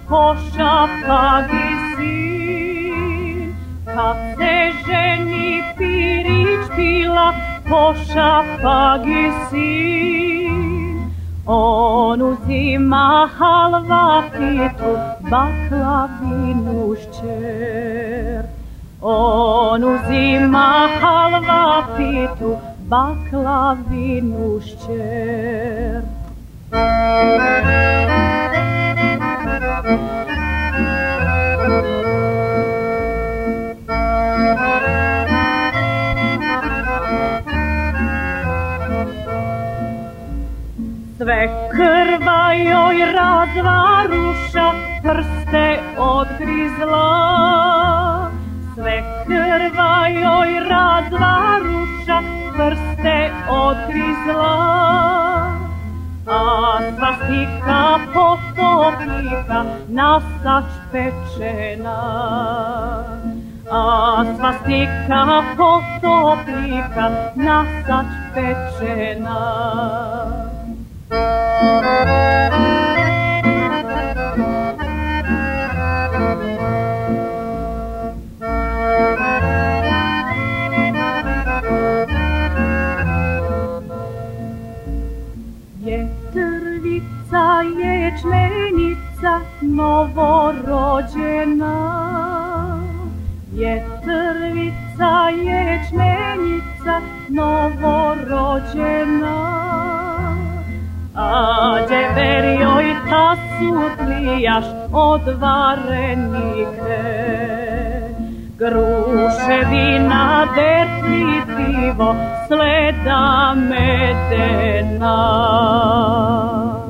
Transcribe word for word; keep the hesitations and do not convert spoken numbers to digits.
pošapagi sin. Kad se ženi pirić pila, pošapagi sin. On uzima halvafitu, baklavinu šćer. On uzima halvafitu, baklavinu šćer. Sve krva joj razvaruša, prste odgrizla. Sve krva joj razvaruša, prste odgrizla. A svastika potopnika na sač pečena. A svastika potopnika na sač pečena. Jetrvica, ječmenica, novorođena. Jetrvica, ječmenica, novorođena. A djever joj tasu tlijaš od varenike. Gruševina, dertli, pivo, sleda medena.